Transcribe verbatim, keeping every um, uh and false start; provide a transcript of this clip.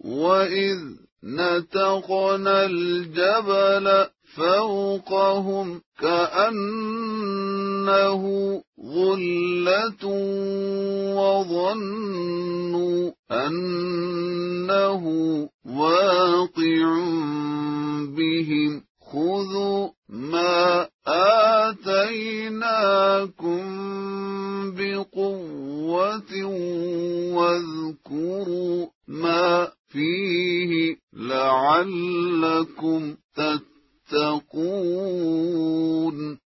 وإذ نتقنا الجبل فوقهم كأنه ظلة وظنوا أنه واقع بهم خذوا ما آتيناكم بقوة واذكروا ما فيه